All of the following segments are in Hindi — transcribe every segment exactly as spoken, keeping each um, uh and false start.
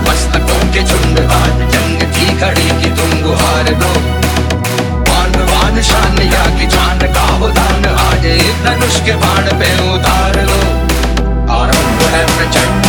मस्तकों के झुंड आज जंग की घड़ी की तुम गुहार दो। वान वान शान या की जान का हो दान आज धनुष के बाण पे उतार लो। आरंभ है प्रचंड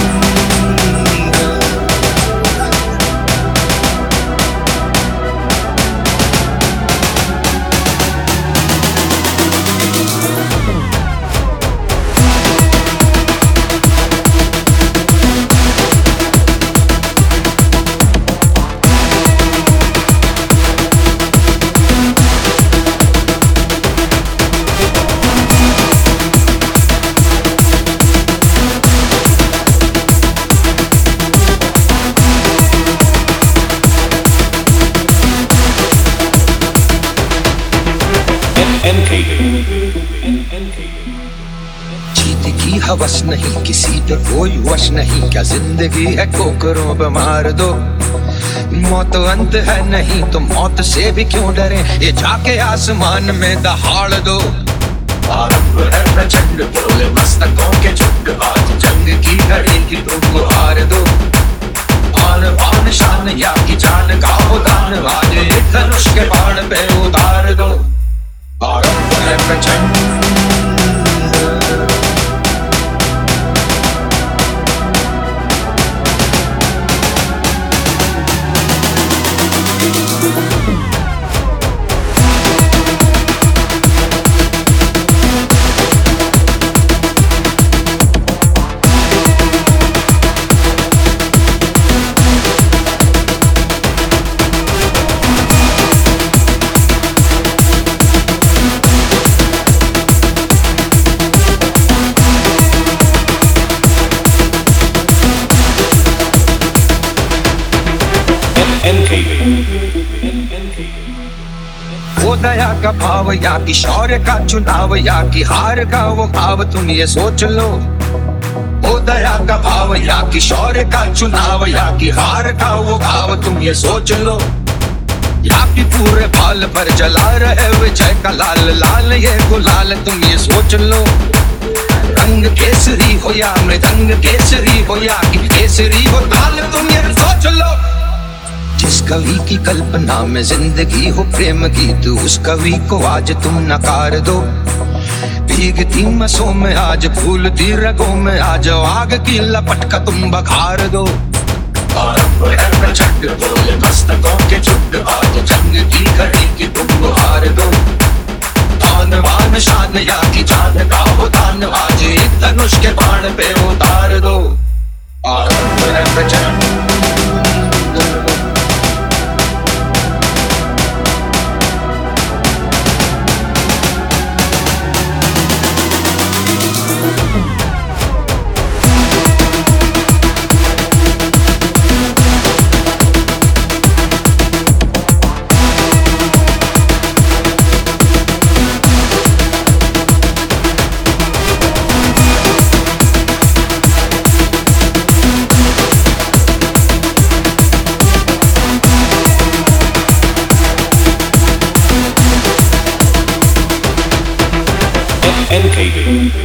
जीत की हवस नहीं किसी पे कोई वश नहीं, क्या जिंदगी है कोकरों पे मार दो। मौत अंत है नहीं तो मौत से भी क्यों डरे, ये जाके आसमान में दहाड़ दो। आरंभ है प्रचंड बोले मस्तकों के झुंड आज जंग की घड़ी की तुम गुहार दो। आन बान शान या की जान का हो दान आज धनुष के बाण पे उतार दो। आरंभ है प्रचंड वो दया का भाव या कि शौर्य का चुनाव या कि हार का वो भाव तुम ये सोच लो। वो दया का भाव या कि शौर्य का चुनाव या कि हार का वो भाव तुम ये सोच लो। या कि पूरे बाल पर जला रहे विजय का लाल लाल ये गुलाल तुम ये सोच लो। रंग केसरी हो या मृदंग केसरी हो या कि केसरी हो ताल तुम ये सोच लो। जिस कवि की कल्पना में जिंदगी हो प्रेम गीत उस कवि को आज तुम नकार दो। भीगती मसों में आज फूलती रगों में आज आग की लपट का तुम बखार दो। आरंभ है प्रचंड बोले मस्तकों के झुंड आज जंग की घड़ी की तुम गुहार दो। आन बान शान या की जान का हो दान आज धनुष के बाण पे उतार दो। आरंभ है प्रचंड N K